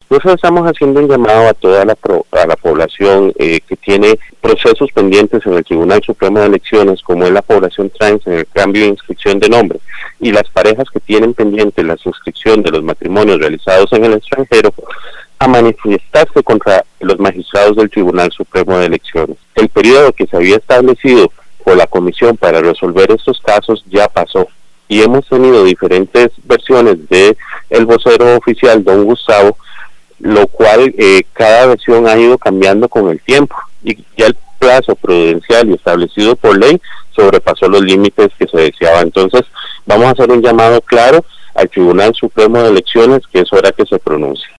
Nosotros estamos haciendo un llamado a toda a la población que tiene procesos pendientes en el Tribunal Supremo de Elecciones, como es la población trans en el cambio de inscripción de nombre, y las parejas que tienen pendiente la suscripción de los matrimonios realizados en el extranjero, a manifestarse contra los magistrados del Tribunal Supremo de Elecciones. El periodo que se había establecido por la comisión para resolver estos casos ya pasó, y hemos tenido diferentes versiones de el vocero oficial, don Gustavo, lo cual cada versión ha ido cambiando con el tiempo, y ya el plazo prudencial y establecido por ley sobrepasó los límites que se deseaba. Entonces vamos a hacer un llamado claro al Tribunal Supremo de Elecciones, que es hora que se pronuncie.